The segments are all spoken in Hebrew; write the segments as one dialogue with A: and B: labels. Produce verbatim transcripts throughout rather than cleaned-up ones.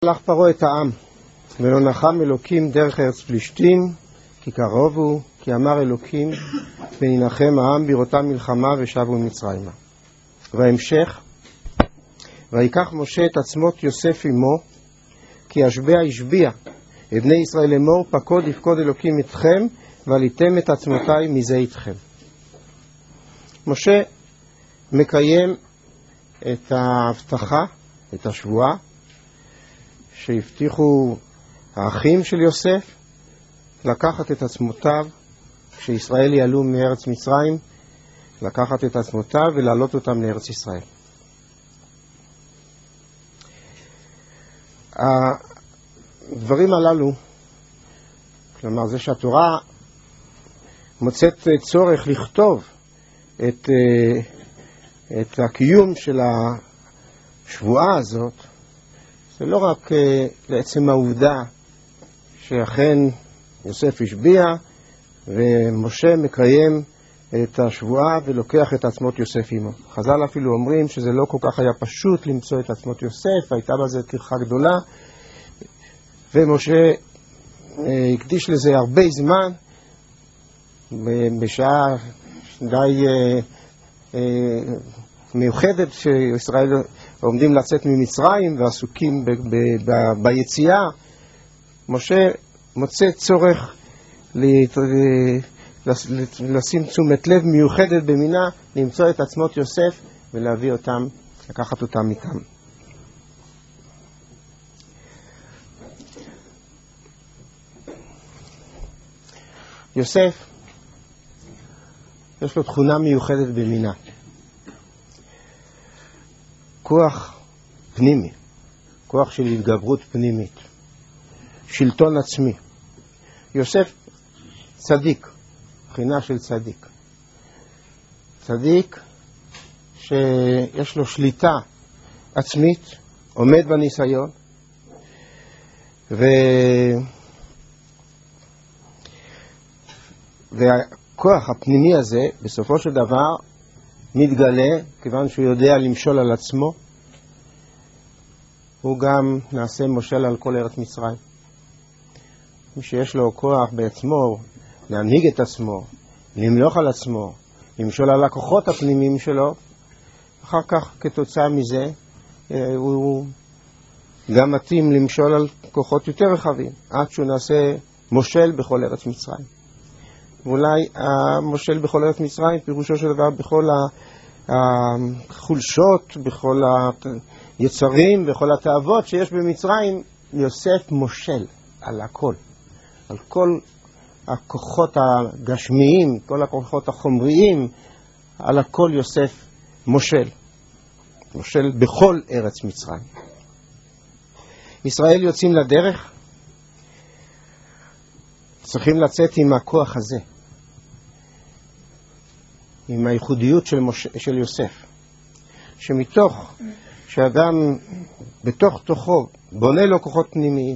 A: הלך פרעה את העם, ולא נחם אלוקים דרך ארץ פלישתים, כי קרוב הוא, כי אמר אלוקים, ונינחם העם בראותם מלחמה ושבו מצרימה. וההמשך, ויקח משה את עצמות יוסף עמו, כי השבע השביע את בני ישראל לאמור, פקוד יפקוד אלוקים אתכם, ועליתם את עצמותיי מזה איתכם. משה מקיים את ההבטחה, את השבועה, שהבטיחו האחים של יוסף לקחת את עצמותיו כשישראל יעלו מארץ מצרים, לקחת את עצמותיו ולהעלות אותם לארץ ישראל. הדברים הללו, כלומר זה שהתורה מוצאת צורך לכתוב את, את הקיום של השבועה הזאת, זה לא רק uh, לעצם העובדה שאכן יוסף השביע ומשה מקיים את השבועה ולוקח את עצמות יוסף עמו. חז"ל אפילו אומרים שזה לא כל כך היה פשוט למצוא את עצמות יוסף, הייתה בזה טרחה גדולה, ומשה uh, הקדיש לזה הרבה זמן, בשעה די uh, uh, מיוחדת שישראל עומדים לצאת ממצרים ועסוקים ב- ב- ב- ביציאה. משה מוצא צורך לשים תשומת לב מיוחדת במינה, למצוא את עצמות יוסף ולהביא אותם, לקחת אותם איתם. יוסף יש לו תכונה מיוחדת במינה, כוח פנימי, כוח של התגברות פנימית, שלטון עצמי. יוסף צדיק, בחינה של צדיק. צדיק שיש לו שליטה עצמית, עומד בניסיון, ו... והכוח הפנימי הזה בסופו של דבר מתגלה, כיוון שהוא יודע למשול על עצמו, הוא גם נעשה מושל על כל ארץ מצרים. מי שיש לו כוח בעצמו להנהיג את עצמו, למלוך על עצמו, למשול על הכוחות הפנימיים שלו, אחר כך כתוצאה מזה הוא גם מתאים למשול על כוחות יותר רחבים, עד שהוא נעשה מושל בכל ארץ מצרים. ואולי המושל בכל ארץ מצרים פירושו של דבר בכל החולשות, בכל היצרים, בכל התאוות שיש במצרים. יוסף מושל על הכל, על כל הכוחות הגשמיים, כל הכוחות החומריים, על הכל יוסף מושל, מושל בכל ארץ מצרים. ישראל יוצאים לדרך, צריכים לצאת עם הכוח הזה, עם הייחודיות של, מש... של יוסף, שמתוך שאדם בתוך תוכו בונה לו כוחות פנימיים,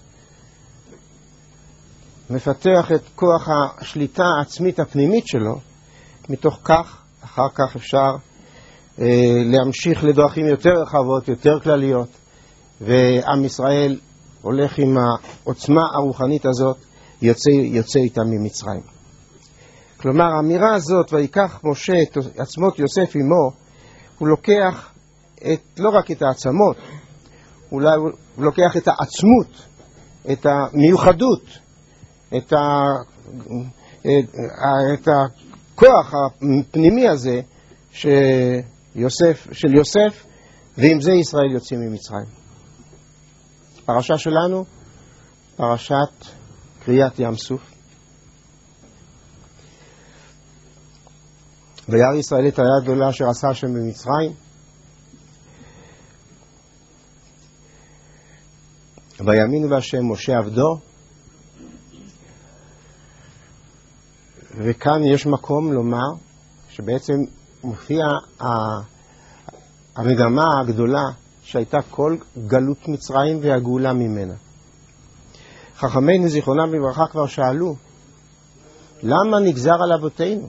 A: מפתח את כוח השליטה העצמית הפנימית שלו, מתוך כך אחר כך אפשר אה, להמשיך לדרכים יותר רחבות, יותר כלליות, ועם ישראל הולך עם העוצמה הרוחנית הזאת, יוצא, יוצא איתם ממצרים. כלומר, האמירה הזאת, ויקח משה את עצמות יוסף עמו, הוא לוקח את, לא רק את העצמות, אולי הוא לוקח את העצמות, את המיוחדות, את, ה, את, את הכוח הפנימי הזה שיוסף, של יוסף, ועם זה ישראל יוצאים ממצרים. פרשה שלנו, פרשת קריאת ים סוף. וירא ישראל את היד הגדולה אשר עשה השם במצרים, ויאמינו בהשם משה עבדו. וכאן יש מקום לומר שבעצם מופיע המגמה הגדולה שהייתה כל גלות מצרים והגאולה ממנה. חכמינו זיכרונם לברכה כבר שאלו, למה נגזר על אבותינו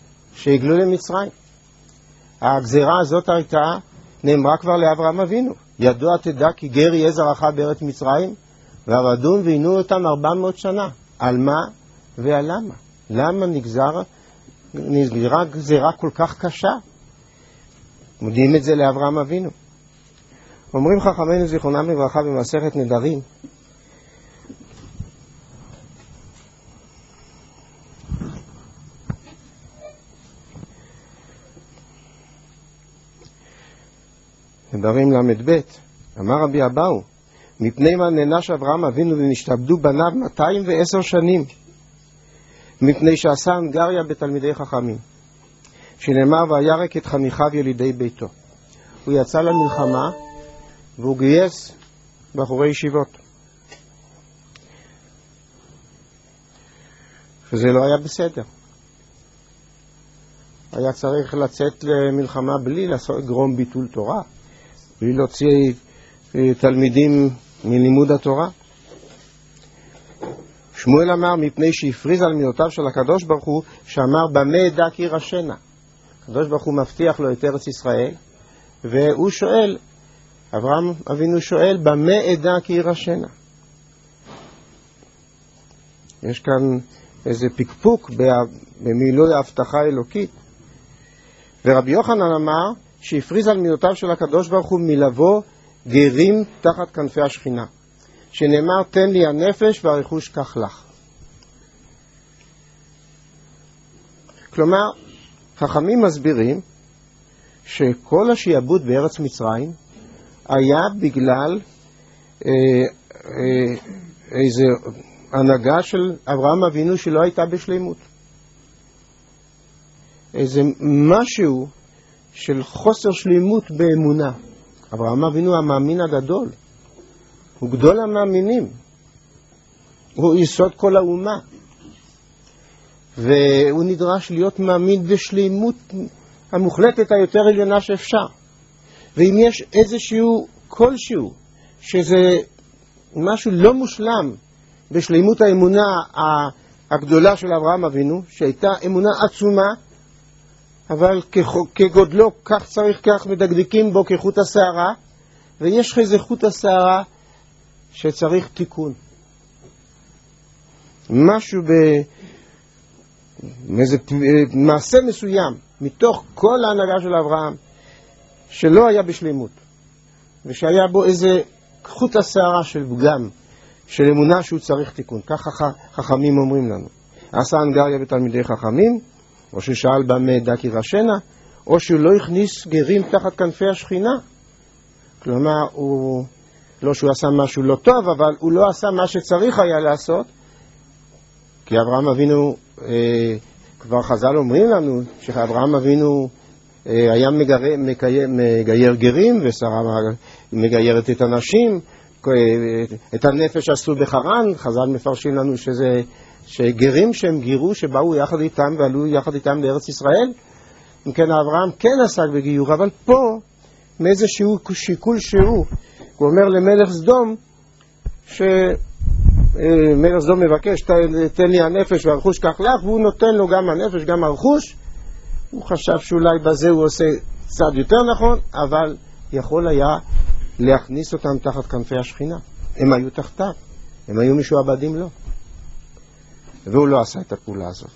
A: שהגלו למצרים? הגזירה הזאת הייתה נאמרה כבר לאברהם אבינו, ידוע תדע כי גר יהיה זרעך בארץ מצרים, ועבדון ועינו אותם ארבע מאות שנה. על מה ועל למה? למה נגזר, נגזרה גזירה כל כך קשה? מודיעים את זה לאברהם אבינו. אומרים חכמינו זיכרונם לברכה במסכת נדרים, נדרים למד ב', אמר רבי אבאו, מפני מה נענש אברהם אבינו ונשתעבדו בניו מאתיים ועשר שנים? מפני שעשה הנגריה בתלמידי חכמים, שנאמר וירק את חניכיו ילידי ביתו. הוא יצא למלחמה והוא גייס בחורי ישיבות, וזה לא היה בסדר. היה צריך לצאת למלחמה בלי לגרום ביטול תורה, בלי להוציא תלמידים מלימוד התורה. שמואל אמר מפני שהפריז על מילותיו של הקדוש ברוך הוא, שאמר במה אדע כי ירשנה. הקדוש ברוך הוא מבטיח לו את ארץ ישראל, והוא שואל, אברהם אבינו שואל, במה אדע כי ירשנה? יש כאן איזה פקפוק במילוי ההבטחה האלוקית. ורבי יוחנן אמר שהפריז על מילותיו של הקדוש ברוך הוא מלבוא גרים תחת כנפי השכינה, שנאמר תן לי הנפש והרכוש כך לך. כלומר, חכמים מסבירים שכל השיעבוד בארץ מצרים היה בגלל אה, אה, איזה הנהגה של אברהם אבינו שלא הייתה בשלימות. איזה משהו של חוסר שלימות באמונה. אברהם אבינו המאמין הגדול, הוא גדול המאמינים, הוא יסוד כל האומה, והוא נדרש להיות מאמין בשלימות המוחלטת היותר עליונה שאפשר. ואם יש איזשהו כלשהו שזה משהו לא מושלם בשלימות האמונה הגדולה של אברהם אבינו, שהייתה אמונה עצומה, אבל כגודלו כך צריך, כך מדקדקים בו כחוט השערה, ויש איזה חוט השערה שצריך תיקון. משהו באיזה מעשה מסוים מתוך כל ההנהגה של אברהם שלא היה בשלימות, ושהיה בו איזה חוט השערה של פגם, של אמונה שהוא צריך תיקון. כך חכמים אומרים לנו. עשה הנגריה בתלמידי חכמים, או ששאל במה אדע כי ירשנה, או שהוא לא הכניס גרים תחת כנפי השכינה. כלומר, הוא, לא שהוא עשה משהו לא טוב, אבל הוא לא עשה מה שצריך היה לעשות, כי אברהם אבינו, אה, כבר חז"ל אומרים לנו, שאברהם אבינו אה, היה מגר, מגייר, מגייר גרים, ושרה מגיירת את הנשים, את הנפש עשו בחרן. חז"ל מפרשים לנו שזה שגרים שהם גירו, שבאו יחד איתם ועלו יחד איתם לארץ ישראל. אם כן, אברהם כן עסק בגיור, אבל פה מאיזשהו שיקול שהוא, הוא אומר למלך סדום, שמלך סדום מבקש תן לי הנפש והרכוש כך לך, והוא נותן לו גם הנפש גם הרכוש. הוא חשב שאולי בזה הוא עושה צעד יותר נכון, אבל יכול היה להכניס אותם תחת כנפי השכינה. הם היו תחתיו, הם היו משועבדים לו, והוא לא עשה את הפעולה הזאת.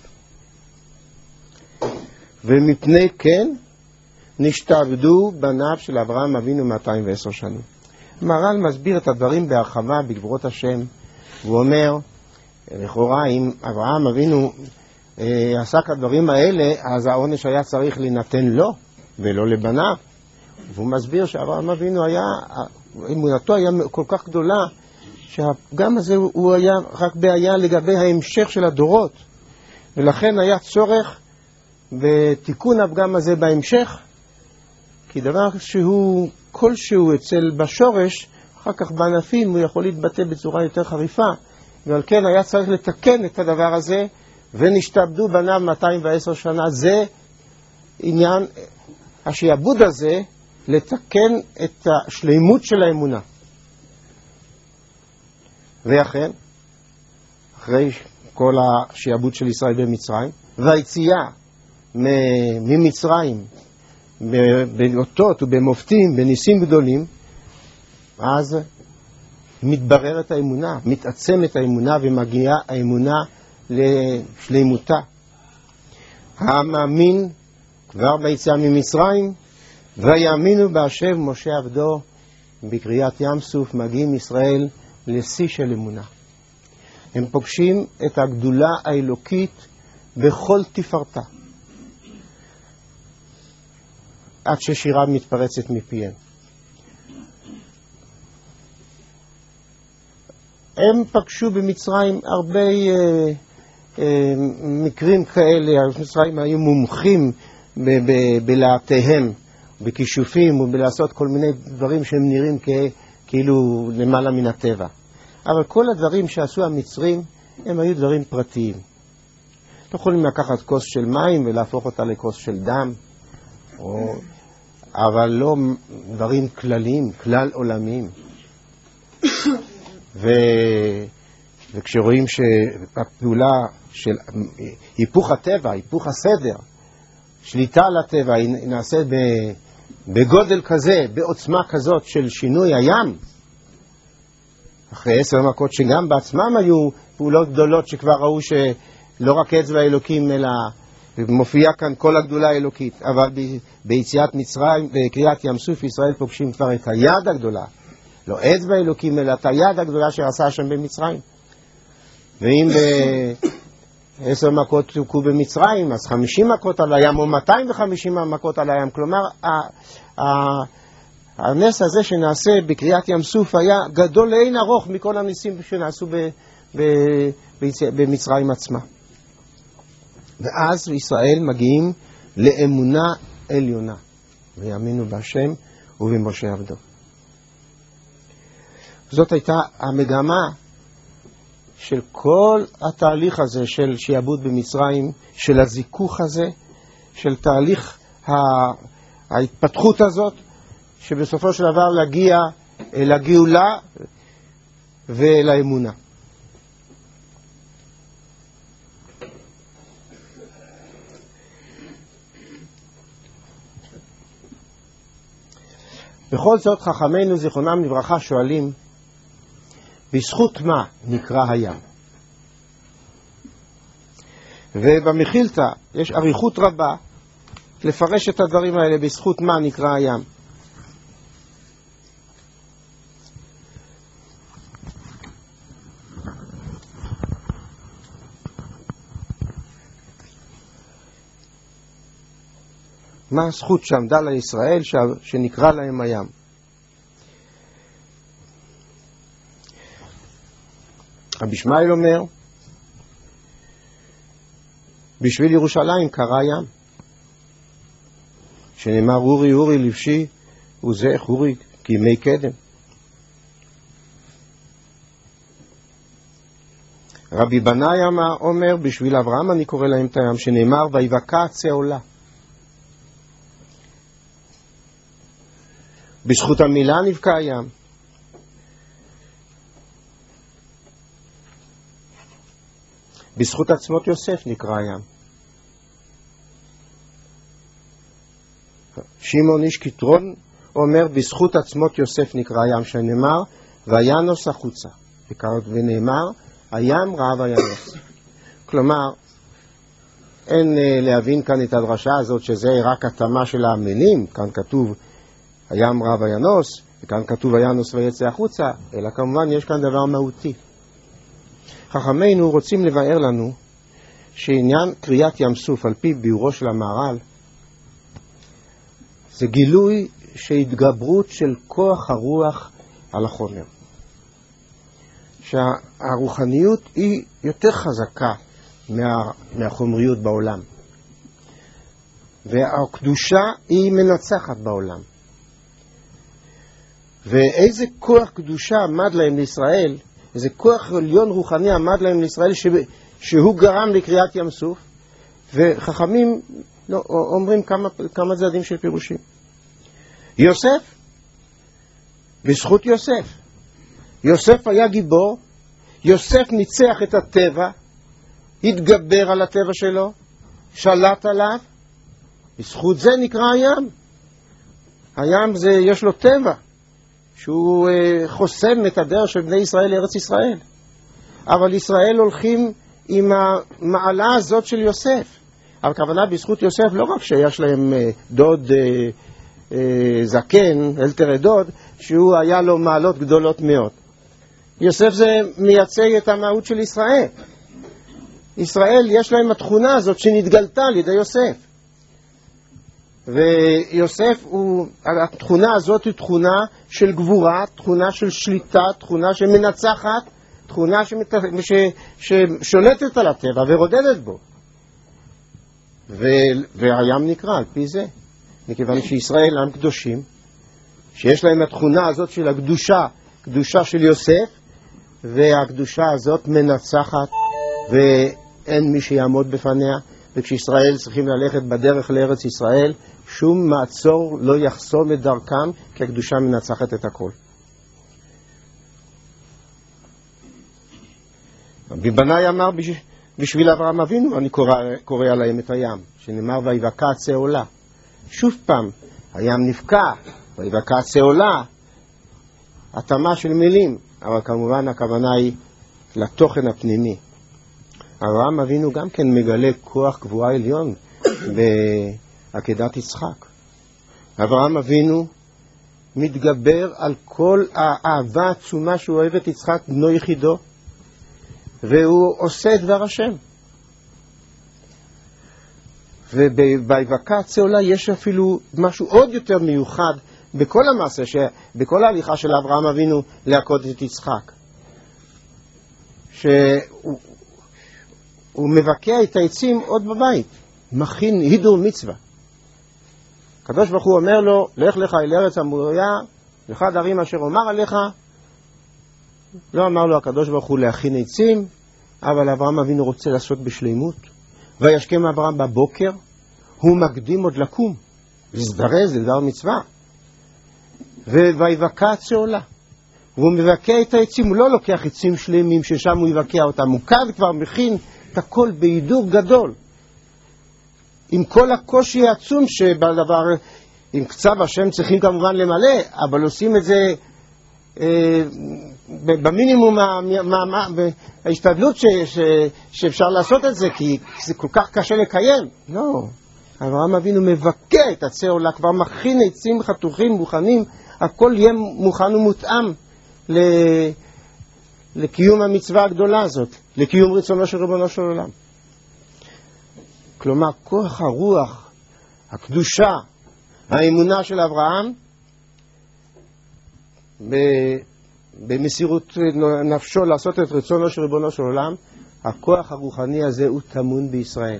A: ומפני כן נשתעבדו בניו של אברהם אבינו מאתיים ועשר שנים. מר"ל מסביר את הדברים בהרחבה בגבורות השם, והוא אומר, לכאורה אם אברהם אבינו אה, עשה כדברים האלה, אז העונש היה צריך להינתן לו ולא לבניו. והוא מסביר שאברהם אבינו היה, אמונתו היה כל כך גדולה, שהפגם הזה הוא היה רק בעיה לגבי ההמשך של הדורות, ולכן היה צורך בתיקון הפגם הזה בהמשך, כי דבר שהוא כלשהו אצל בשורש, אחר כך בענפים הוא יכול להתבטא בצורה יותר חריפה, ועל כן היה צריך לתקן את הדבר הזה, ונשתעבדו בניו מאתיים ועשר שנה. זה עניין השעבוד הזה, לתקן את השלימות של האמונה. ואכן, אחרי כל השעבוד של ישראל במצרים, והיציאה ממצרים באותות ובמופתים, בניסים גדולים, אז מתבררת האמונה, מתעצמת האמונה ומגיעה האמונה לשלימותה. המאמין כבר ביציאה ממצרים, ויאמינו בהשם משה עבדו, בקריאת ים סוף מגיעים ישראל לשיא של אמונה. הם פוגשים את הגדולה האלוקית בכל תפארתה, עד ששירה מתפרצת מפיהם. הם פגשו במצרים הרבה אה, אה, מקרים כאלה. במצרים היו מומחים ב- ב- בלעתיהם, בכישופים ובלעשות כל מיני דברים שהם נראים כ- כאילו למעלה מן הטבע. אבל כל הדברים שעשו המצרים הם היו דברים פרטיים. לא יכולים לקחת כוס של מים ולהפוך אותה לכוס של דם, או... אבל לא דברים כלליים, כלל עולמיים. ו... וכשרואים שהפעולה של היפוך הטבע, היפוך הסדר, שליטה על הטבע, היא נעשית בגודל כזה, בעוצמה כזאת של שינוי הים, אחרי עשר מכות שגם בעצמם היו פעולות גדולות שכבר ראו שלא רק אצבע אלוקים, אלא מופיעה כאן כל הגדולה האלוקית. אבל ביציאת מצרים, בקריאת ים סוף, ישראל פוגשים כבר את היד הגדולה. לא אצבע אלוקים, אלא את היד הגדולה שעשה שם במצרים. ואם בעשר מכות תוקו במצרים, אז חמישים מכות על הים, או מאתיים וחמישים מכות על הים. כלומר, הנס הזה שנעשה בקריאת ים סוף היה גדול לאין ארוך מכל הניסים שנעשו במצרים עצמה. ואז ישראל מגיעים לאמונה עליונה, ויאמינו בהשם ובמשה עבדו. זאת הייתה המגמה של כל התהליך הזה של שיעבוד במצרים, של הזיכוך הזה, של תהליך ההתפתחות הזאת, שבסופו של דבר להגיע לגאולה ולאמונה. בכל זאת חכמינו זיכרונם לברכה שואלים, בזכות מה נקרא הים? ובמחילתא יש אריכות רבה לפרש את הדברים האלה, בזכות מה נקרא הים. מה הזכות שעמדה לישראל שנקרא להם הים? רבי ישמעאל אומר, בשביל ירושלים קרא ים, שנאמר אורי אורי לבשי וזך אורי כימי קדם. רבי בנאי אומר, בשביל אברהם אני קורא להם את הים, שנאמר ויבקע עצי עולה. בזכות המילה נבקע הים. בזכות עצמות יוסף נקרא הים. שמעון איש כתרון אומר, בזכות עצמות יוסף נקרא הים, שנאמר וינוס החוצה, ונאמר הים רעב וינוס. כלומר, אין להבין כאן את הדרשה הזאת שזה רק התאמה של המינים, כאן כתוב הים רעב וינוס, וכאן כתוב וינוס ויצא החוצה, אלא כמובן יש כאן דבר מהותי. חכמינו רוצים לבאר לנו שעניין קריאת ים סוף על פי ביאורו של המהר"ל זה גילוי שהתגברות של כוח הרוח על החומר, שהרוחניות היא יותר חזקה מה, מהחומריות בעולם, והקדושה היא מנצחת בעולם. ואיזה כוח קדושה עמד להם לישראל, איזה כוח עליון רוחני עמד להם לישראל ש... שהוא גרם לקריאת ים סוף. וחכמים לא, אומרים כמה, כמה צדדים של פירושים. יוסף, בזכות יוסף. יוסף היה גיבור, יוסף ניצח את הטבע, התגבר על הטבע שלו, שלט עליו, בזכות זה נקרא הים. הים זה, יש לו טבע, שהוא חוסם את הדרך של בני ישראל לארץ ישראל. אבל ישראל הולכים עם המעלה הזאת של יוסף. הכוונה בזכות יוסף לא רק שיש להם דוד זקן, אלתר דוד, שהוא היה לו מעלות גדולות מאוד. יוסף זה מייצג את המהות של ישראל. ישראל יש להם התכונה הזאת שנתגלתה על ידי יוסף. ויוסף, הוא, התכונה הזאת היא תכונה של גבורה, תכונה של שליטה, תכונה שמנצחת, תכונה שמת... ש... ששולטת על הטבע ורודדת בו. ו... והים נקרא על פי זה, מכיוון שישראל הם קדושים, שיש להם התכונה הזאת של הקדושה, קדושה של יוסף, והקדושה הזאת מנצחת ואין מי שיעמוד בפניה. וכשישראל צריכים ללכת בדרך לארץ ישראל, שום מעצור לא יחסום את דרכם, כי הקדושה מנצחת את הכל. בבניי אמר בשביל אברהם אבינו, אני קורא, קורא עליהם את הים, שנאמר ויבקע צהולה. שוב פעם, הים נפקע, ויבקע צהולה, התאמה של מילים, אבל כמובן הכוונה היא לתוכן הפנימי. אברהם אבינו גם כן מגלה כוח גבורה עליון בעקדת יצחק. אברהם אבינו מתגבר על כל האהבה העצומה שהוא אוהב את יצחק בנו יחידו, והוא עושה את דבר השם. ובויבקע צהולה יש אפילו משהו עוד יותר מיוחד בכל המעשה, בכל ההליכה של אברהם אבינו להכות את יצחק, שהוא הוא מבקע את העצים עוד בבית, מכין הידור מצווה. הקדוש ברוך הוא אומר לו, לך לך אל ארץ המוריה, אחד ערים אשר אומר עליך. לא אמר לו הקדוש ברוך הוא להכין עצים, אבל אברהם אבינו רוצה לעשות בשלימות. וישכם אברהם בבוקר, הוא מקדים עוד לקום, להזדרז לדבר מצווה. ויבקע צהולה, והוא מבקע את העצים, הוא לא לוקח עצים שלמים ששם הוא יבקע אותם, הוא כאן כבר מכין את הכל בהידור גדול, עם כל הקושי העצום שבדבר, עם קצב השם צריכים כמובן למלא, אבל עושים את זה אה, במינימום ההשתדלות ש, ש, שאפשר לעשות את זה, כי זה כל כך קשה לקיים. לא, אברהם אבינו מבקע את הצהולה, כבר מכין עצים חתוכים מוכנים, הכל יהיה מוכן ומותאם ל... לקיום המצווה הגדולה הזאת, לקיום רצונו של ריבונו של עולם. כלומר, כוח הרוח, הקדושה, האמונה של אברהם, במסירות נפשו לעשות את רצונו של ריבונו של עולם, הכוח הרוחני הזה הוא טמון בישראל.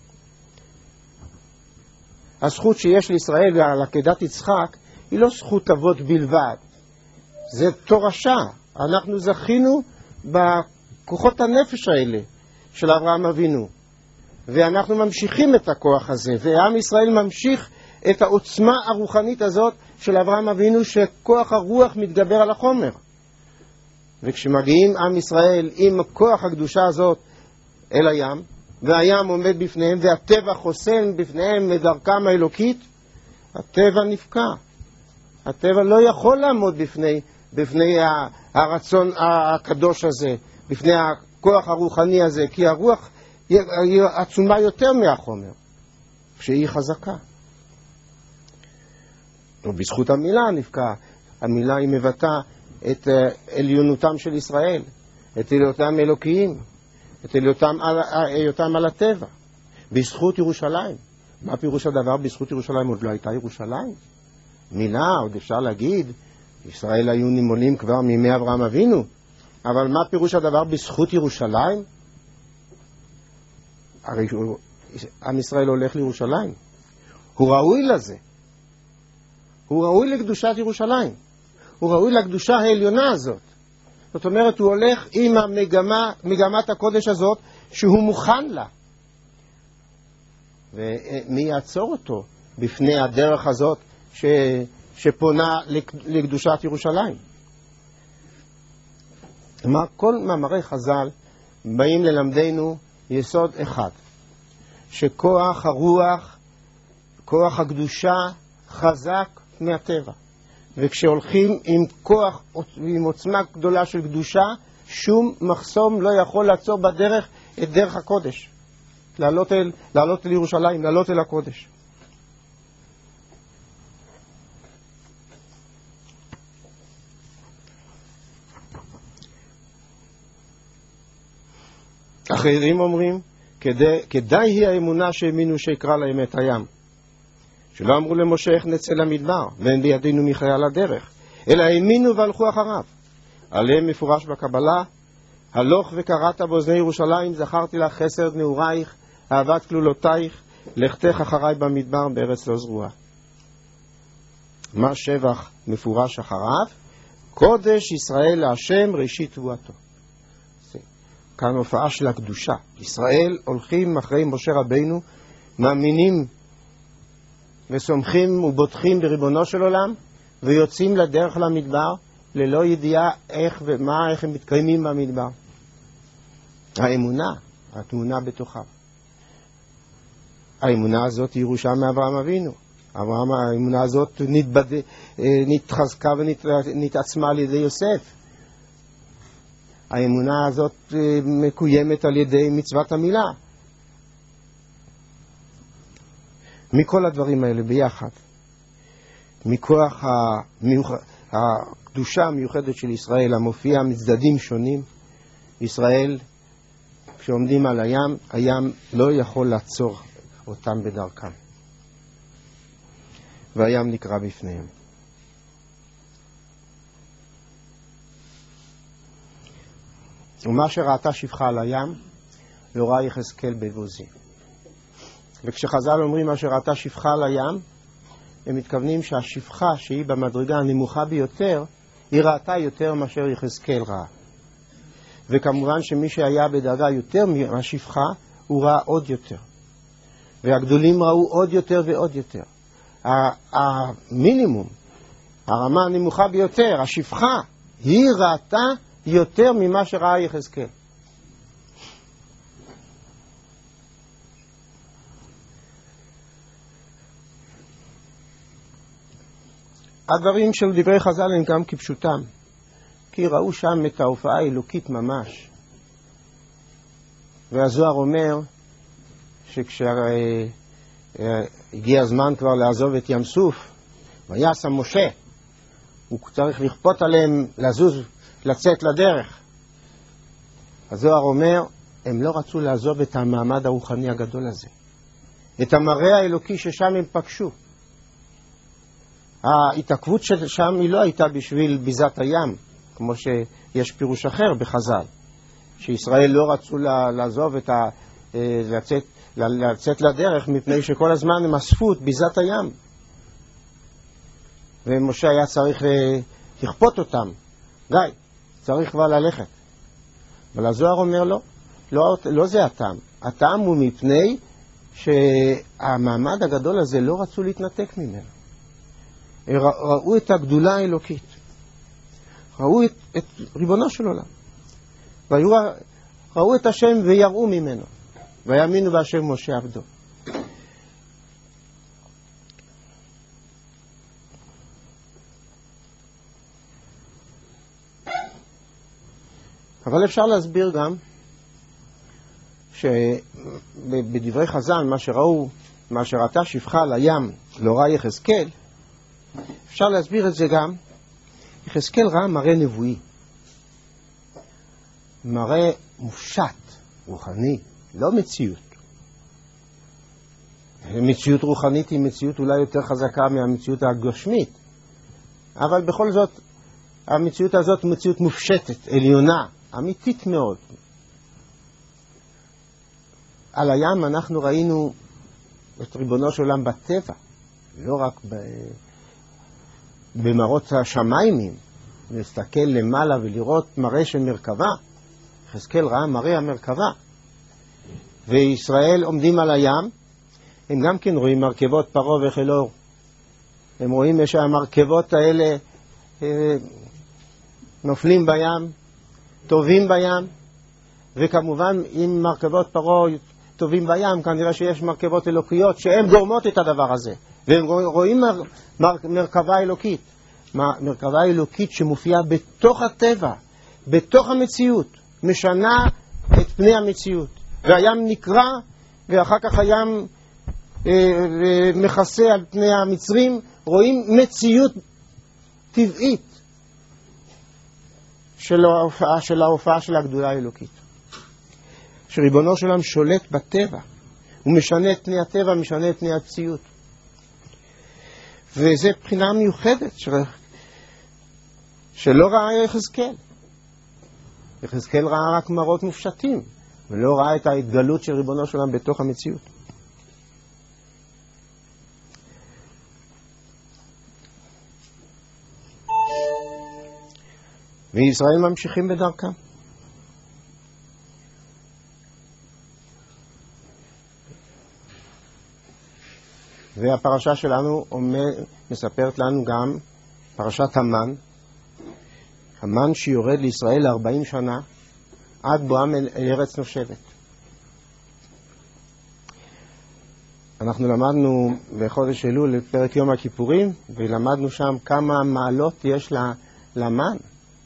A: הזכות שיש לישראל על עקדת יצחק היא לא זכות אבות בלבד, זה תורשה. אנחנו זכינו בכוחות הנפש האלה של אברהם אבינו, ואנחנו ממשיכים את הכוח הזה, ועם ישראל ממשיך את העוצמה הרוחנית הזאת של אברהם אבינו, שכוח הרוח מתגבר על החומר. וכשמגיעים עם ישראל עם כוח הקדושה הזאת אל הים, והים עומד בפניהם והטבע חוסם בפניהם מדרכם האלוקית, הטבע נפקע. הטבע לא יכול לעמוד בפני, בפני הרצון הקדוש הזה, בפני הכוח הרוחני הזה, כי הרוח היא עצומה יותר מהחומר, שהיא חזקה. ובזכות המילה נפקע, המילה היא מבטא את עליונותם של ישראל, את עליונותם אלוקיים, את עליונותם על, עליונותם על הטבע, בזכות ירושלים. מה פירוש הדבר? בזכות ירושלים עוד לא הייתה ירושלים. מילה, עוד אפשר להגיד, ישראל היו נימולים כבר מימי אברהם אבינו, אבל מה פירוש הדבר בזכות ירושלים? הרי עם ישראל הולך לירושלים, הוא ראוי לזה, הוא ראוי לקדושת ירושלים, הוא ראוי לקדושה העליונה הזאת. זאת אומרת, הוא הולך עם המגמה, מגמת הקודש הזאת, שהוא מוכן לה. ומי יעצור אותו בפני הדרך הזאת ש... שפונה לקדושת ירושלים? כלומר, כל מאמרי חז"ל באים ללמדנו יסוד אחד, שכוח הרוח, כוח הקדושה חזק מהטבע. וכשהולכים עם כוח ועם עוצמה גדולה של קדושה, שום מחסום לא יכול לעצור בדרך את דרך הקודש. לעלות אל, לעלות אל ירושלים, לעלות אל הקודש. אחרים אומרים, כדי, כדאי היא האמונה שהאמינו שיקרא להם את הים. שלא אמרו למשה איך נצא למדבר, ואין בידינו מחיה לדרך, אלא האמינו והלכו אחריו. עליהם מפורש בקבלה, הלוך וקראת באוזני ירושלים, זכרתי לך חסד נעורייך, אהבת כלולותייך, לכתך אחריי במדבר בארץ לא זרועה. מה שבח מפורש אחריו? קודש ישראל להשם ראשית תבואתו. כאן הופעה של הקדושה. ישראל הולכים אחרי משה רבינו, מאמינים וסומכים ובוטחים בריבונו של עולם, ויוצאים לדרך למדבר ללא ידיעה איך ומה, איך הם מתקיימים במדבר. האמונה, התמונה בתוכה. האמונה הזאת היא ירושה מאברהם אבינו. אברהם, האמונה הזאת נתבד... נתחזקה ונתעצמה על ידי יוסף. האמונה הזאת מקוימת על ידי מצוות המילה. מכל הדברים האלה ביחד, מכוח המיוח... הקדושה המיוחדת של ישראל המופיעה מצדדים שונים, ישראל כשעומדים על הים, הים לא יכול לעצור אותם בדרכם, והים נקרא בפניהם. ומה שראתה שפחה על הים לא ראה יחזקאל בבוזי. וכשחז"ל אומרים מה שראתה שפחה על הים, הם מתכוונים שהשפחה שהיא במדרגה הנמוכה ביותר, היא ראתה יותר מאשר יחזקאל ראה. וכמובן שמי שהיה בדרגה יותר מהשפחה, הוא ראה עוד יותר. והגדולים ראו עוד יותר ועוד יותר. המינימום, הרמה הנמוכה ביותר, השפחה, היא ראתה יותר ממה שראה יחזקאל. הדברים של דברי חז"ל הם גם כפשוטם, כי ראו שם את ההופעה האלוקית ממש. והזוהר אומר שכשהגיע הזמן כבר לעזוב את ים סוף, ויעש משה, הוא צריך לכפות עליהם לזוז, לצאת לדרך. הזוהר אומר, הם לא רצו לעזוב את המעמד הרוחני הגדול הזה, את המראה האלוקי ששם הם פגשו. ההתעכבות שם היא לא הייתה בשביל ביזת הים, כמו שיש פירוש אחר בחז"ל, שישראל לא רצו לעזוב את ה... לצאת, לצאת לדרך, מפני שכל הזמן הם אספו את ביזת הים, ומשה היה צריך לכפות אותם. גיא, צריך כבר ללכת. אבל הזוהר אומר לא, לא, לא זה הטעם. הטעם הוא מפני שהמעמד הגדול הזה לא רצו להתנתק ממנו. ראו את הגדולה האלוקית, ראו את, את ריבונו של עולם, והיו, ראו את השם ויראו ממנו, ויאמינו בהשם משה עבדו. אבל אפשר להסביר גם שבדברי חז"ל, מה שראו, מה שראתה שפחה על הים לא ראה יחזקאל, אפשר להסביר את זה גם. יחזקאל ראה מראה נבואי, מראה מופשט, רוחני, לא מציאות. מציאות רוחנית היא מציאות אולי יותר חזקה מהמציאות הגשמית, אבל בכל זאת המציאות הזאת היא מציאות מופשטת, עליונה, אמיתית מאוד. על הים אנחנו ראינו את ריבונו של עולם בטבע, לא רק ב... במראות השמיימים, להסתכל למעלה ולראות מראה של מרכבה. יחזקאל ראה מראה המרכבה. וישראל עומדים על הים, הם גם כן רואים מרכבות פרעה וחילור. הם רואים שהמרכבות האלה אה, נופלים בים, טובים בים, וכמובן אם מרכבות פרעה טובים בים, כנראה שיש מרכבות אלוקיות שהן גורמות את הדבר הזה. והם רואים מר, מר, מרכבה אלוקית. מרכבה אלוקית שמופיעה בתוך הטבע, בתוך המציאות, משנה את פני המציאות. והים נקרא, ואחר כך הים אה, מכסה על פני המצרים, רואים מציאות טבעית של ההופעה של, ההופעה של הגדולה האלוקית. שריבונו של עולם שולט בטבע, הוא משנה את פני הטבע, משנה את פני המציאות. וזו בחינה מיוחדת ש... שלא ראה יחזקאל. יחזקאל ראה רק מראות מופשטים, ולא ראה את ההתגלות של ריבונו של עולם בתוך המציאות. וישראל ממשיכים בדרכם. והפרשה שלנו מספרת לנו גם פרשת המן, המן שיורד לישראל ל-ארבעים שנה עד בואם אל ארץ נושבת. אנחנו למדנו בחודש אלול לפרק יום הכיפורים, ולמדנו שם כמה מעלות יש למן.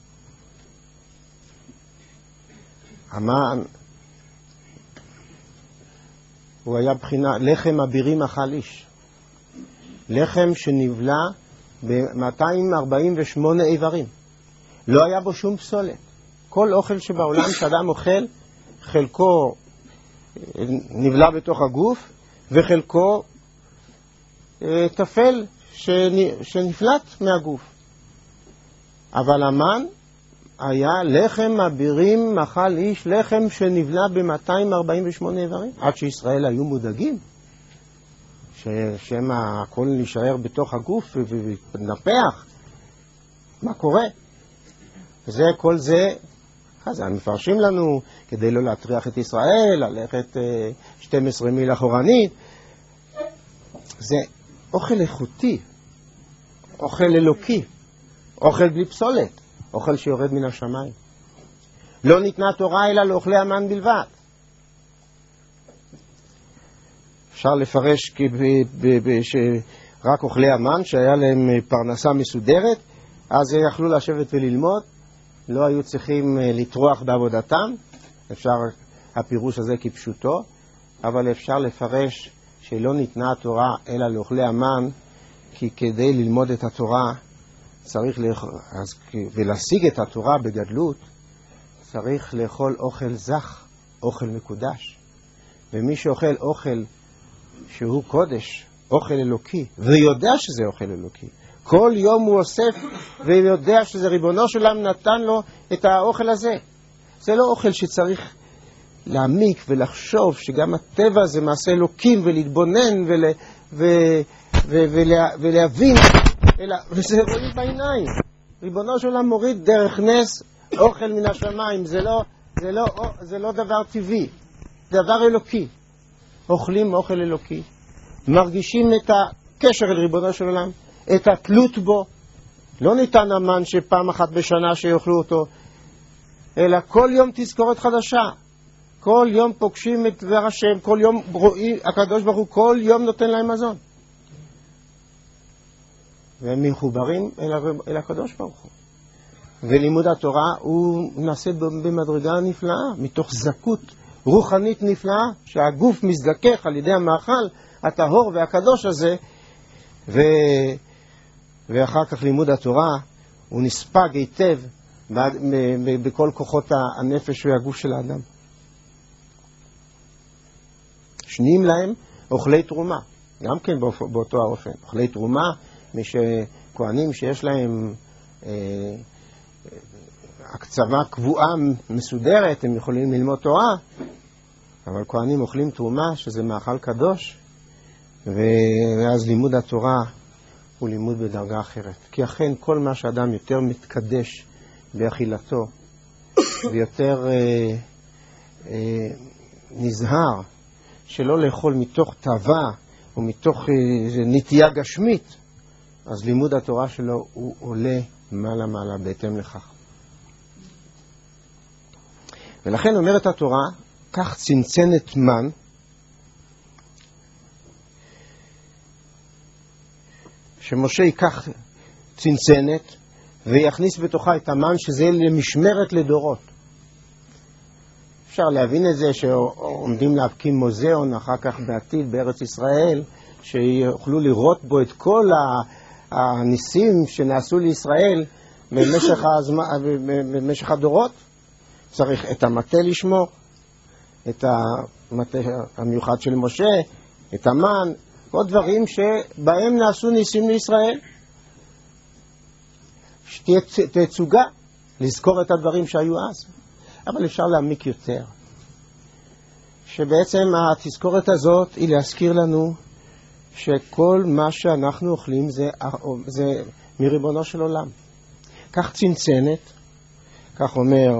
A: המן הוא היה בחינה לחם אבירים אכל איש, לחם שנבלע ב-מאתיים ארבעים ושמונה איברים, לא היה בו שום פסולת. כל אוכל שבעולם שאדם אוכל, חלקו נבלע בתוך הגוף וחלקו אה, תפל שנפלט מהגוף. אבל המן היה לחם אבירים אכל איש, לחם שנבלע ב-מאתיים ארבעים ושמונה איברים, עד שישראל היו מודאגים ששם הכל נשאר בתוך הגוף ונפח. מה קורה? וזה, כל זה, אז הם מפרשים לנו כדי לא להטריח את ישראל, ללכת שתים עשרה מיל אחורנית. זה אוכל איכותי, אוכל אלוקי, אוכל בלי פסולת, אוכל שיורד מן השמיים. לא ניתנה תורה אלא לאוכלי המן בלבד. אפשר לפרש שרק אוכלי המן שהיה להם פרנסה מסודרת, אז יכלו לשבת וללמוד, לא היו צריכים לטרוח בעבודתם. אפשר הפירוש הזה כפשוטו, אבל אפשר לפרש שלא ניתנה התורה אלא לאוכלי המן, כי כדי ללמוד את התורה צריך לאכול, ולהשיג את התורה בגדלות צריך לאכול אוכל זך, אוכל מקודש. ומי שאוכל אוכל שהוא קודש, אוכל אלוקי, ויודע שזה אוכל אלוקי, כל יום הוא אוסף ויודע שזה ריבונו של עולם נתן לו את האוכל הזה. זה לא אוכל שצריך להעמיק ולחשוב שגם הטבע זה מעשה אלוקים ולהתבונן ול, ו, ו, ולה, ולהבין, אלא, וזה רואים בעיניים. ריבונו של עולם מוריד דרך נס אוכל מן השמיים. זה לא, זה לא, זה לא דבר טבעי, דבר אלוקי. אוכלים אוכל אלוקי, מרגישים את הקשר אל ריבונו של עולם, את התלות בו. לא ניתן המן שפעם אחת בשנה שיאכלו אותו, אלא כל יום תזכורת חדשה. כל יום פוגשים את דבר השם, כל יום רואים, הקדוש ברוך הוא כל יום נותן להם מזון. והם מחוברים אל, אל הקדוש ברוך הוא. ולימוד התורה הוא נעשה במדרגה נפלאה, מתוך זכות רוחנית נפלאה, שהגוף מזדכך על ידי המאכל הטהור והקדוש הזה, ו... ואחר כך לימוד התורה הוא נספג היטב בכל כוחות הנפש והגוף של האדם. שניים להם אוכלי תרומה, גם כן באותו האופן. אוכלי תרומה, מי שכהנים שיש להם אה, הקצבה קבועה מסודרת, הם יכולים ללמוד תורה, אבל כהנים אוכלים תרומה, שזה מאכל קדוש, ואז לימוד התורה הוא לימוד בדרגה אחרת. כי אכן כל מה שאדם יותר מתקדש באכילתו, ויותר אה, אה, נזהר, שלא לאכול מתוך תאווה או מתוך אה, נטייה גשמית, אז לימוד התורה שלו הוא עולה מעלה מעלה בהתאם לכך. ולכן אומרת התורה, כך צנצנת מן, שמשה ייקח צנצנת, ויכניס בתוכה את המן, שזה למשמרת לדורות. אפשר להבין את זה שעומדים להקים מוזיאון אחר כך בעתיד בארץ ישראל, שיוכלו לראות בו את כל הניסים שנעשו לישראל במשך, הזמן, במשך הדורות. צריך את המטה לשמור, את המטה המיוחד של משה, את המן, עוד דברים שבהם נעשו ניסים לישראל. שתהיה תצוגה, לזכור את הדברים שהיו אז. אבל אפשר להעמיק יותר. שבעצם התזכורת הזאת היא להזכיר לנו שכל מה שאנחנו אוכלים זה, זה מריבונו של עולם. כך צנצנת, כך אומר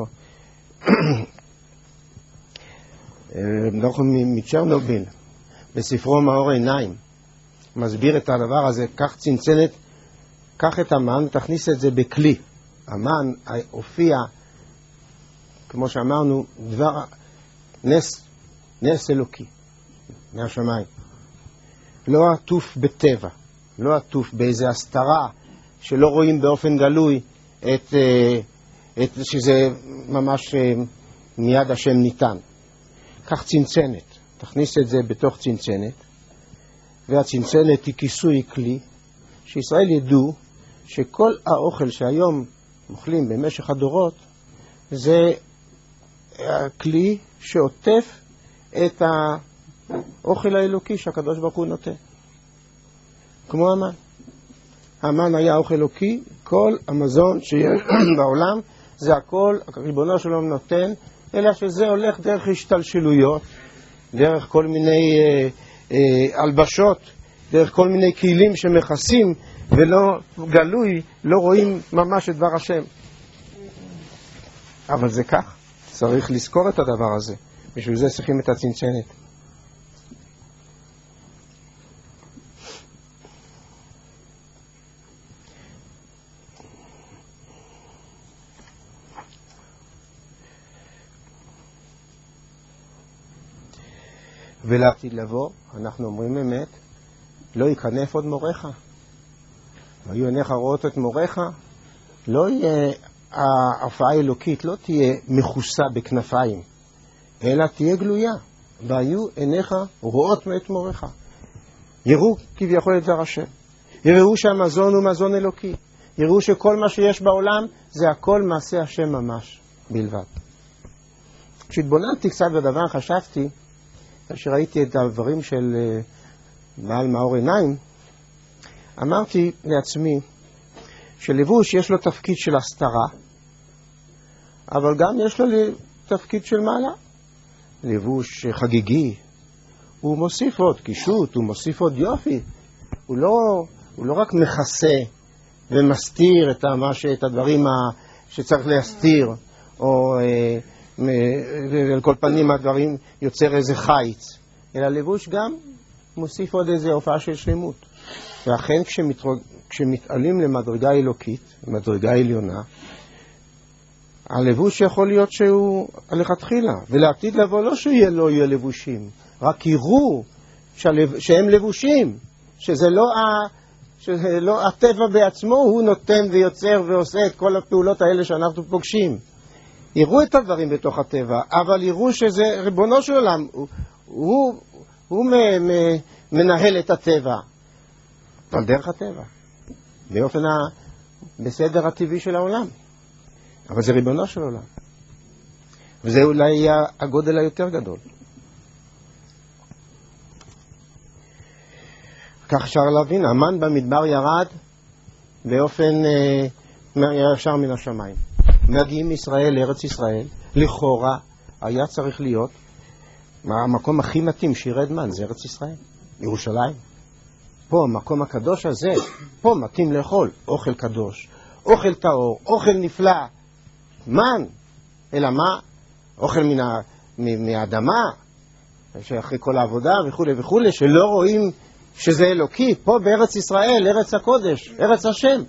A: מצ'רנוביל, בספרו מאור עיניים, מסביר את הדבר הזה. כך צנצנת, קח את המן ותכניס את זה בכלי. המן הופיע, כמו שאמרנו, דבר נס, נס אלוקי מהשמיים. לא עטוף בטבע, לא עטוף באיזה הסתרה שלא רואים באופן גלוי את, את שזה ממש מיד השם ניתן. כך צנצנת, תכניס את זה בתוך צנצנת, והצנצנת היא כיסוי כלי, שישראל ידעו שכל האוכל שהיום אוכלים במשך הדורות זה הכלי שעוטף את האוכל האלוקי שהקדוש ברוך הוא נותן. כמו המן. המן היה אוכל אלוקי, כל המזון שיש בעולם זה הכל ריבונו של עולם נותן, אלא שזה הולך דרך השתלשלויות, דרך כל מיני אה, אה, אלבשות, דרך כל מיני כלים שמכסים ולא גלוי, לא רואים ממש את דבר השם. אבל זה כך, צריך לזכור את הדבר הזה. בשביל זה צריכים את הצנצנת. ולעתיד לבוא, אנחנו אומרים אמת, לא ייכנף עוד מורך. היו עיניך רואות את מורך, לא יהיה, ההופעה האלוקית לא תהיה מכוסה בכנפיים, אלא תהיה גלויה. והיו עיניך רואות את מורך. יראו כביכול את דבר השם. יראו שהמזון הוא מזון אלוקי. יראו שכל מה שיש בעולם זה הכל מעשה השם ממש בלבד. כשהתבוננתי קצת בדבר, חשבתי, כאשר ראיתי את הדברים של בעל מאור עיניים, אמרתי לעצמי שלבוש יש לו תפקיד של הסתרה, אבל גם יש לו תפקיד של מעלה. לבוש חגיגי, הוא מוסיף עוד קישוט, הוא מוסיף עוד יופי. הוא לא, הוא לא רק מכסה ומסתיר את, המש, את הדברים שצריך להסתיר, או על כל פנים הדברים יוצר איזה חיץ, אלא לבוש גם מוסיף עוד איזה הופעה של שלמות. ואכן כשמתרוג... כשמתעלים למדרגה אלוקית, מדרגה עליונה, הלבוש יכול להיות שהוא לכתחילה, ולעתיד לבוא לא שיהיה לא יהיה לבושים, רק יראו שהלב... שהם לבושים, שזה לא, ה... שזה לא הטבע בעצמו, הוא נותן ויוצר ועושה את כל הפעולות האלה שאנחנו פוגשים. יראו את הדברים בתוך הטבע, אבל יראו שזה ריבונו של עולם, הוא, הוא, הוא מ... מ... מנהל את הטבע, על דרך הטבע, באופן ה... בסדר הטבעי של העולם. אבל זה ריבונו של עולם. וזה אולי יהיה הגודל היותר גדול. כך אפשר להבין, המן במדבר ירד באופן אה, ישר מן השמיים. מגיעים ישראל לארץ ישראל, לכאורה היה צריך להיות, המקום הכי מתאים שירד מן זה ארץ ישראל, ירושלים. פה, המקום הקדוש הזה, פה מתאים לאכול אוכל קדוש, אוכל טהור, אוכל נפלא, מן, אלא מה? אוכל מן ה, מ, מהאדמה, שאחרי כל העבודה וכו' וכו', שלא רואים שזה אלוקי, פה בארץ ישראל, ארץ הקודש, ארץ השם.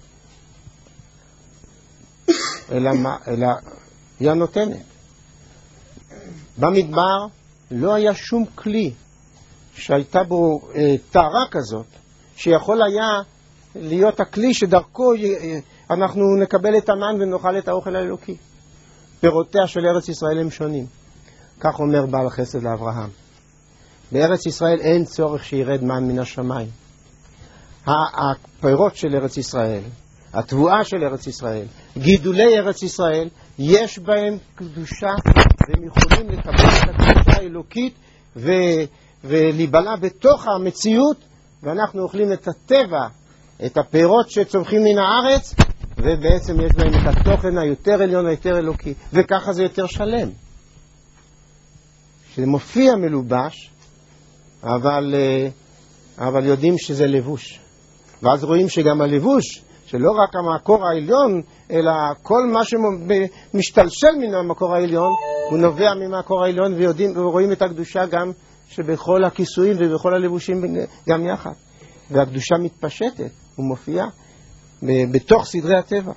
A: אלא מה? אלא היא הנותנת. במדבר לא היה שום כלי שהייתה בו אה, טהרה כזאת, שיכול היה להיות הכלי שדרכו אנחנו נקבל את המן ונאכל את האוכל האלוקי. פירותיה של ארץ ישראל הם שונים. כך אומר בעל חסד לאברהם. בארץ ישראל אין צורך שירד מן מן השמיים. הפירות של ארץ ישראל, התבואה של ארץ ישראל, גידולי ארץ ישראל, יש בהם קדושה, והם יכולים לקבל את הקדושה האלוקית ו... ולהיבלע בתוך המציאות, ואנחנו אוכלים את הטבע, את הפירות שצומחים מן הארץ, ובעצם יש בהם את התוכן היותר עליון, היותר אלוקי, וככה זה יותר שלם. שמופיע מלובש, אבל, אבל יודעים שזה לבוש. ואז רואים שגם הלבוש, שלא רק המקור העליון, אלא כל מה שמשתלשל מן המקור העליון, הוא נובע ממקור העליון, ויודעים, ורואים את הקדושה גם שבכל הכיסויים ובכל הלבושים גם יחד. והקדושה מתפשטת, הוא מופיע בתוך סדרי הטבע.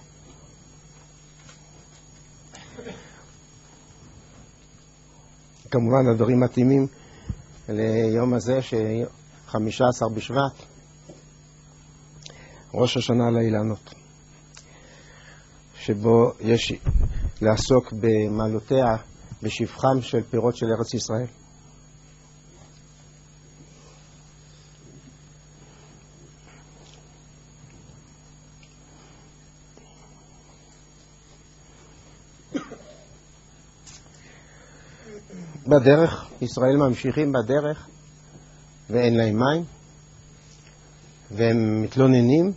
A: כמובן הדברים מתאימים ליום הזה, ש-חמישה עשר בשבט, ראש השנה לאילנות, שבו יש לעסוק במעלותיה, בשבחם של פירות של ארץ ישראל. בדרך, ישראל ממשיכים בדרך, ואין להם מים, והם מתלוננים.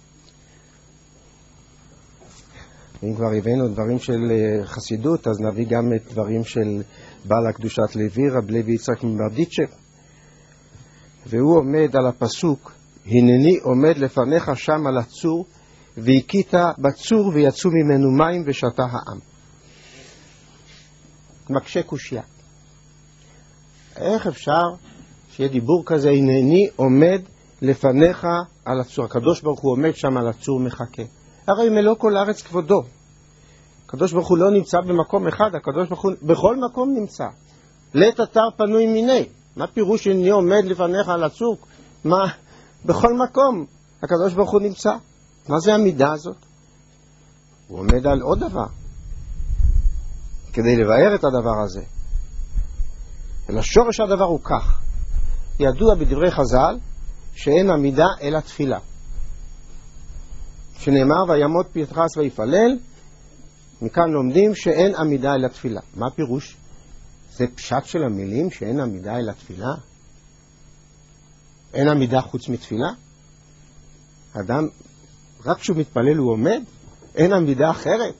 A: אם כבר הבאנו דברים של חסידות, אז נביא גם את דברים של בעל הקדושת לוי, רב לוי יצחק מברדיצ'ב. והוא עומד על הפסוק, הנני עומד לפניך שם על הצור, והכית בצור ויצאו ממנו מים ושתה העם. מקשה קושיה. איך אפשר שיהיה דיבור כזה, הנני עומד לפניך על הצור? הקדוש ברוך הוא עומד שם על הצור מחכה. הרי מלוא כל הארץ כבודו. הקדוש ברוך הוא לא נמצא במקום אחד, הקדוש ברוך הוא בכל מקום נמצא. לית אתר פנוי מיני. מה פירוש הנני עומד לפניך על הצור? מה? בכל מקום הקדוש ברוך הוא נמצא. מה זה המידה הזאת? הוא עומד על עוד דבר, כדי לבאר את הדבר הזה. אלא שורש הדבר הוא כך. ידוע בדברי חז"ל שאין עמידה אלא תפילה. שנאמר ויעמוד פנחס ויפלל, מכאן לומדים שאין עמידה אלא תפילה. מה הפירוש? זה פשט של המילים שאין עמידה אלא תפילה? אין עמידה חוץ מתפילה? אדם רק כשהוא מתפלל הוא עומד? אין עמידה אחרת?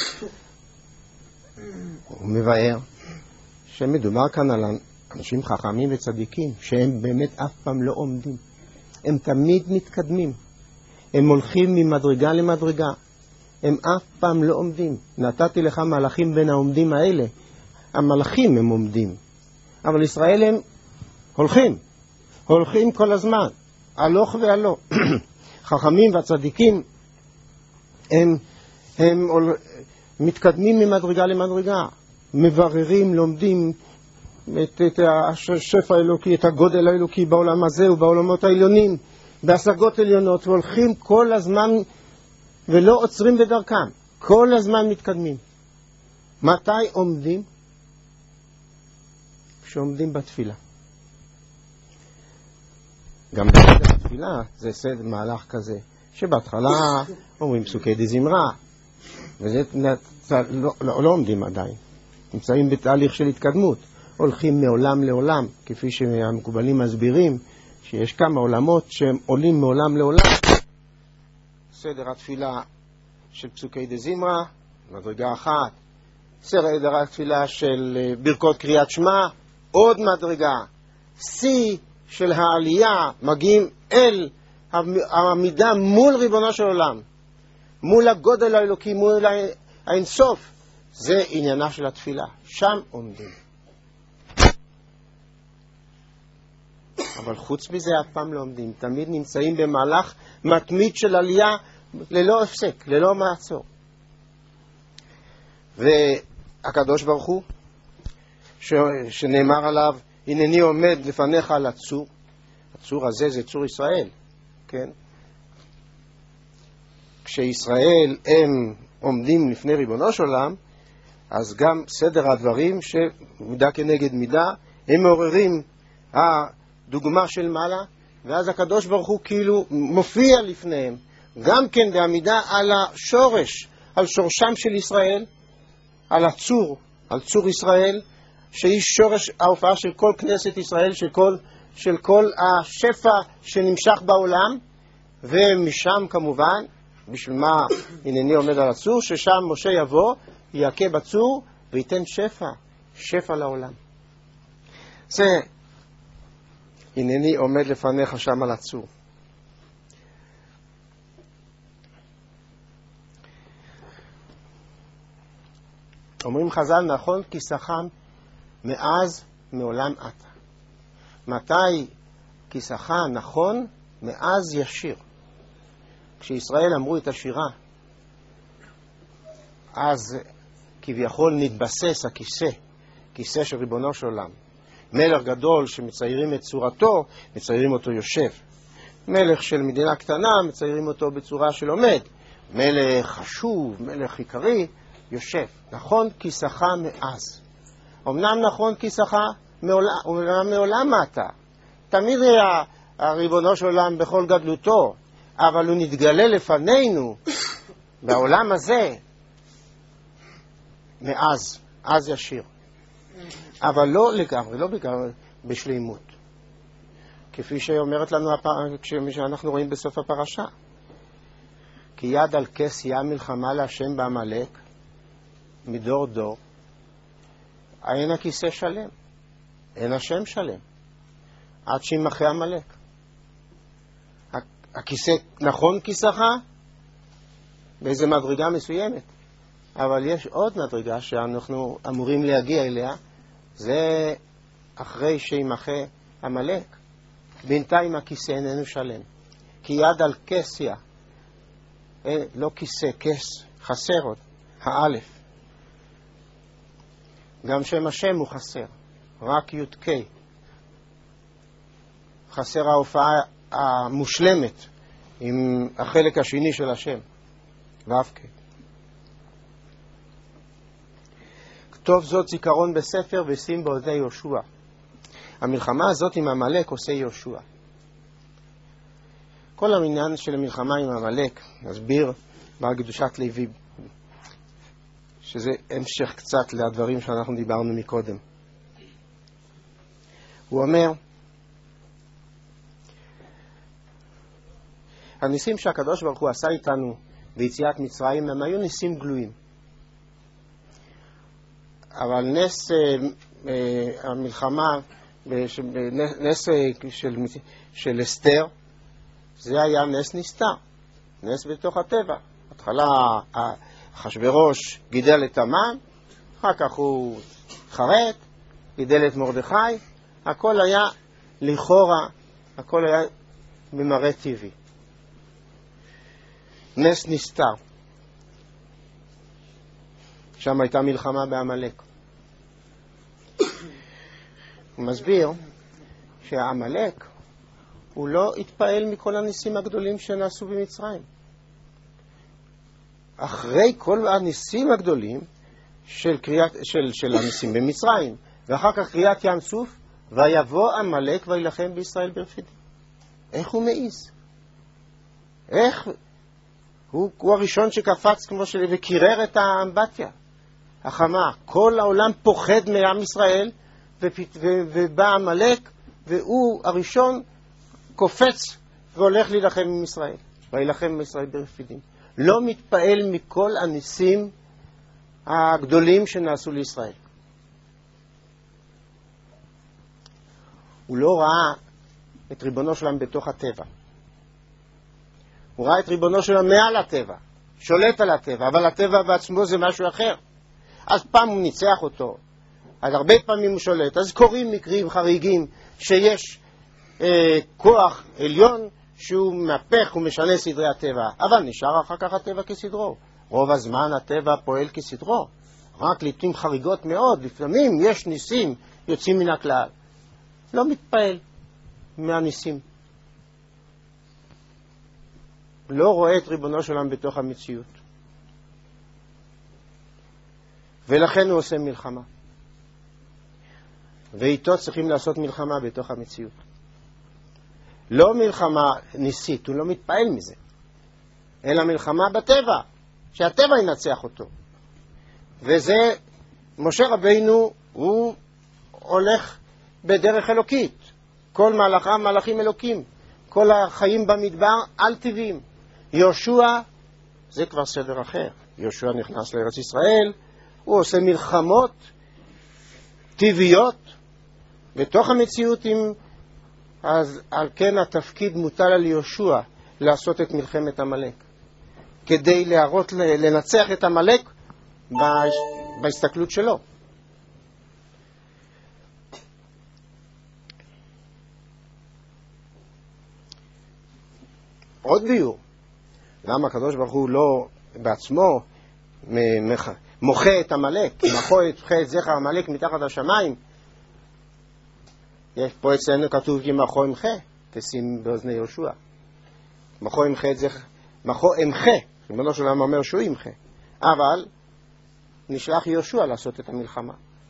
A: הוא מבאר שמדובר כאן על אנשים חכמים וצדיקים, שהם באמת אף פעם לא עומדים. הם תמיד מתקדמים. הם הולכים ממדרגה למדרגה. הם אף פעם לא עומדים. נתתי לך מלאכים בין העומדים האלה. המלאכים הם עומדים. אבל ישראל הם הולכים. הולכים כל הזמן. הלוך והלוך. חכמים והצדיקים הם, הם מתקדמים ממדרגה למדרגה. מבררים, לומדים את, את השפע האלוקי, את הגודל האלוקי בעולם הזה ובעולמות העליונים, בהשגות עליונות, והולכים כל הזמן ולא עוצרים בדרכם, כל הזמן מתקדמים. מתי עומדים? כשעומדים בתפילה. גם בתפילה זה סדר מהלך כזה, שבהתחלה אומרים פסוקי דזמרה, וזה לא, לא, לא עומדים עדיין. נמצאים בתהליך של התקדמות, הולכים מעולם לעולם, כפי שהמקובלים מסבירים, שיש כמה עולמות שהם עולים מעולם לעולם. סדר התפילה של פסוקי דזמרה, מדרגה אחת. סדר התפילה של ברכות קריאת שמע, עוד מדרגה. שיא של העלייה, מגיעים אל העמידה מול ריבונו של עולם, מול הגודל האלוקי, מול האינסוף. זה עניינה של התפילה, שם עומדים. אבל חוץ מזה אף פעם לא עומדים, תמיד נמצאים במהלך מתמיד של עלייה ללא הפסק, ללא מעצור. והקדוש ברוך הוא, ש... שנאמר עליו, הנני עומד לפניך על הצור, הצור הזה זה צור ישראל, כן? כשישראל הם עומדים לפני ריבונו של עולם, אז גם סדר הדברים שמידה כנגד מידה, הם מעוררים הדוגמה של מעלה, ואז הקדוש ברוך הוא כאילו מופיע לפניהם, גם כן בעמידה על השורש, על שורשם של ישראל, על הצור, על צור ישראל, שהיא שורש ההופעה של כל כנסת ישראל, של כל, של כל השפע שנמשך בעולם, ומשם כמובן, בשביל מה הנני עומד על הצור, ששם משה יבוא, יעכה בצור, וייתן שפע, שפע לעולם. זה, הנני עומד לפניך שם על הצור. אומרים חז"ל, נכון כי שכם מאז מעולם אתה. מתי כי שכם נכון? מאז ישיר. כשישראל אמרו את השירה, אז כביכול נתבסס הכיסא, כיסא של ריבונו של עולם. מלך גדול שמציירים את צורתו, מציירים אותו יושב. מלך של מדינה קטנה, מציירים אותו בצורה של עומד. מלך חשוב, מלך עיקרי, יושב. נכון כי שכם מאז. אמנם נכון כי שכם מעולם, מעולם אתה. תמיד היה הריבונו של עולם בכל גדלותו, אבל הוא נתגלה לפנינו בעולם הזה מאז, אז ישיר. אבל לא לגמרי, לא לגמרי בשלימות. כפי שאומרת לנו כשאנחנו רואים בסוף הפרשה. כי יד על כס ים מלחמה להשם בעמלק, מדור דור, אין הכיסא שלם, אין השם שלם, עד שימחה עמלק. הכיסא נכון כיסאך באיזו מדרגה מסוימת, אבל יש עוד מדרגה שאנחנו אמורים להגיע אליה, זה אחרי שימחה עמלק. בינתיים הכיסא איננו שלם, כי יד על כסיה, לא כיסא, כס, חסר עוד, האלף. גם שם השם הוא חסר, רק י"ק. חסר ההופעה המושלמת עם החלק השני של השם, ואבקה. כתוב זאת זיכרון בספר ושים באוזני יהושע. המלחמה הזאת עם עמלק עושה יהושע. כל העניין של המלחמה עם עמלק, נסביר בקדושת לוי, שזה המשך קצת לדברים שאנחנו דיברנו מקודם. הוא אומר, הניסים שהקדוש ברוך הוא עשה איתנו ביציאת מצרים הם היו ניסים גלויים. אבל נס אה, אה, המלחמה, נס אה, של, של אסתר, זה היה נס נסתר, נס בתוך הטבע. התחלה אחשוורוש גידל את המן, אחר כך הוא חרט, גידל את מרדכי, הכל היה לכאורה, הכל היה במראה טבעי. נס נסתר. שם הייתה מלחמה בעמלק. הוא מסביר שהעמלק הוא לא התפעל מכל הניסים הגדולים שנעשו במצרים. אחרי כל הניסים הגדולים של, קריאת, של, של הניסים במצרים, ואחר כך קריאת ים סוף, ויבוא עמלק וילחם בישראל ברפידים. איך הוא מעיז? איך? הוא, הוא הראשון שקפץ כמו שלי וקירר את האמבטיה החמה. כל העולם פוחד מעם ישראל, ופת, ו, ובא עמלק, והוא הראשון קופץ והולך להילחם עם ישראל. וילחם עם ישראל ברפידים. לא מתפעל מכל הניסים הגדולים שנעשו לישראל. הוא לא ראה את ריבונו שלהם בתוך הטבע. הוא ראה את ריבונו שלהם מעל הטבע, שולט על הטבע, אבל הטבע בעצמו זה משהו אחר. אז פעם הוא ניצח אותו, אז הרבה פעמים הוא שולט, אז קוראים מקרים חריגים שיש אה, כוח עליון שהוא מהפך ומשנה סדרי הטבע, אבל נשאר אחר כך הטבע כסדרו. רוב הזמן הטבע פועל כסדרו, רק לעתים חריגות מאוד, לפעמים יש ניסים יוצאים מן הכלל. לא מתפעל מהניסים. לא רואה את ריבונו של עולם בתוך המציאות. ולכן הוא עושה מלחמה. ואיתו צריכים לעשות מלחמה בתוך המציאות. לא מלחמה ניסית, הוא לא מתפעל מזה. אלא מלחמה בטבע, שהטבע ינצח אותו. וזה, משה רבינו, הוא הולך בדרך אלוקית. כל מהלכה מהלכים אלוקים. כל החיים במדבר על טבעים. יהושע, זה כבר סדר אחר. יהושע נכנס לארץ ישראל, הוא עושה מלחמות טבעיות בתוך המציאות. עם... אז על כן התפקיד מוטל על יהושע לעשות את מלחמת עמלק. כדי להראות, לנצח את עמלק בהסתכלות שלו. עוד ביור. למה הקדוש ברוך הוא לא בעצמו מוחה את עמלק? מוחה את זכר עמלק מתחת השמיים. יש פה אצלנו כתוב כי מחו אמחה, תשים באוזני יהושע. מחו אמחה את זכר, מחו אמחה, ריבונו של עולם אומר שהוא ימחה. אבל נשלח יהושע לעשות את המלחמה.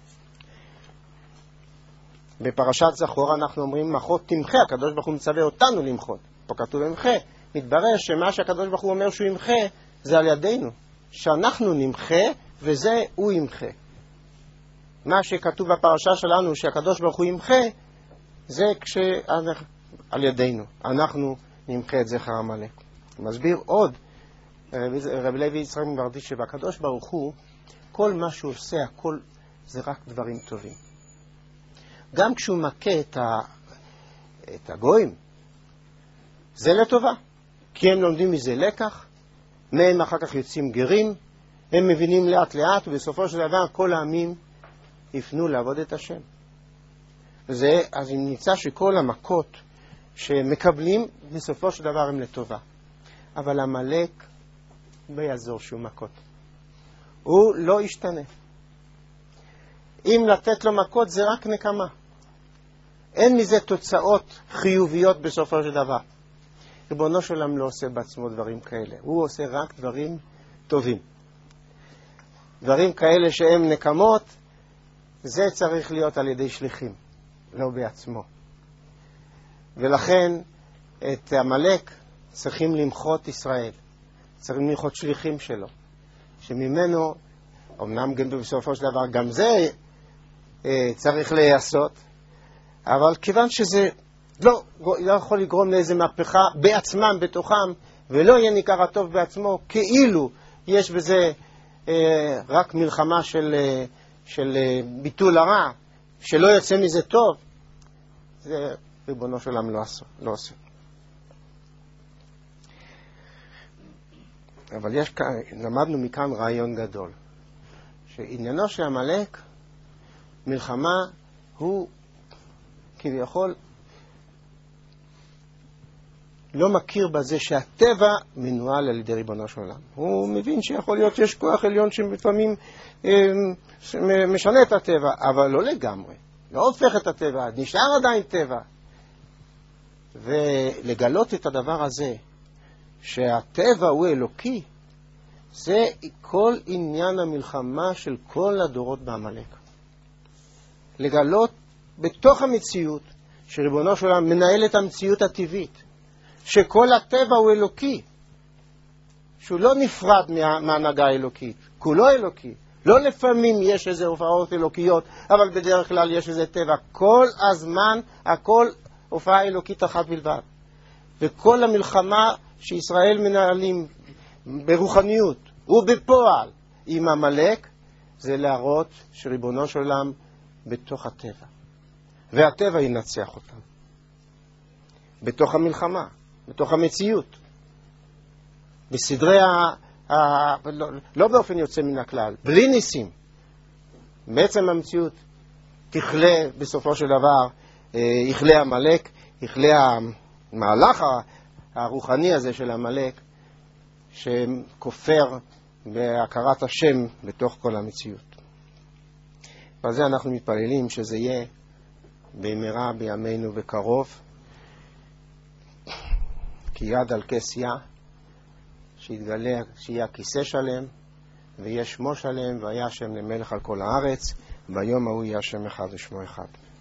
A: בפרשת זכור אנחנו אומרים מחו תמחה, הקדוש ברוך הוא מצווה אותנו למחות. פה כתוב אמחה. מתברר שמה שהקדוש ברוך הוא אומר שהוא ימחה זה על ידינו, שאנחנו נמחה וזה הוא ימחה. מה שכתוב בפרשה שלנו שהקדוש ברוך הוא ימחה זה כשעל ידינו אנחנו נמחה את זכר עמלק. מסביר עוד רבי לוי יצחק מברדיצ'ב שבקדוש ברוך הוא כל מה שהוא עושה הכל זה רק דברים טובים. גם כשהוא מכה את, ה... את הגויים זה לטובה, כי הם לומדים מזה לקח, מהם אחר כך יוצאים גרים, הם מבינים לאט לאט, ובסופו של דבר כל העמים יפנו לעבוד את השם. וזה, אז אם נמצא שכל המכות שמקבלים, בסופו של דבר הם לטובה. אבל עמלק לא יעזור שום מכות. הוא לא ישתנה. אם לתת לו מכות זה רק נקמה. אין מזה תוצאות חיוביות בסופו של דבר. ריבונו של עולם לא עושה בעצמו דברים כאלה. הוא עושה רק דברים טובים. דברים כאלה שהם נקמות, זה צריך להיות על ידי שליחים, לא בעצמו. ולכן את עמלק צריכים למחות ישראל. צריכים למחות שליחים שלו. שממנו, אמנם גם בסופו של דבר, גם זה אה, צריך להיעשות, אבל כיוון שזה לא, לא יכול לגרום לאיזה מהפכה בעצמם, בתוכם, ולא יהיה ניכר הטוב בעצמו, כאילו יש בזה אה, רק מלחמה של, אה, של אה, ביטול הרע, שלא יוצא מזה טוב, זה ריבונו של עולם לא, לא עושה. אבל יש כאן, למדנו מכאן רעיון גדול, שעניינו של עמלק, מלחמה, הוא כביכול לא מכיר בזה שהטבע מנוהל על ידי ריבונו של עולם. הוא מבין שיכול להיות שיש כוח עליון שלפעמים אה, משנה את הטבע, אבל לא לגמרי. לא הופך את הטבע, נשאר עדיין טבע. ולגלות את הדבר הזה, שהטבע הוא אלוקי, זה כל עניין המלחמה של כל הדורות בעמלק. לגלות בתוך המציאות, שריבונו של עולם מנהל את המציאות הטבעית, שכל הטבע הוא אלוקי, שהוא לא נפרד מה, מהנהגה האלוקית, כולו אלוקי. לא לפעמים יש איזה הופעות אלוקיות, אבל בדרך כלל יש איזה טבע. כל הזמן הכל הופעה אלוקית אחת בלבד. וכל המלחמה שישראל מנהלים ברוחניות ובפועל עם עמלק, זה להראות שריבונו של עולם בתוך הטבע. והטבע ינצח אותם. בתוך המלחמה, בתוך המציאות. בסדרי ה... ה... לא, לא באופן יוצא מן הכלל, בלי ניסים. בעצם המציאות תכלה בסופו של דבר, יכלה עמלק, יכלה המהלך הרוחני הזה של עמלק, שכופר בהכרת השם בתוך כל המציאות. ועל זה אנחנו מתפללים שזה יהיה במהרה בימינו בקרוב, כי יד על כס יה, שיתגלה, שיהיה כיסא שלם, ויהיה שמו שלם, והיה השם למלך על כל הארץ, ביום ההוא יהיה השם אחד ושמו אחד.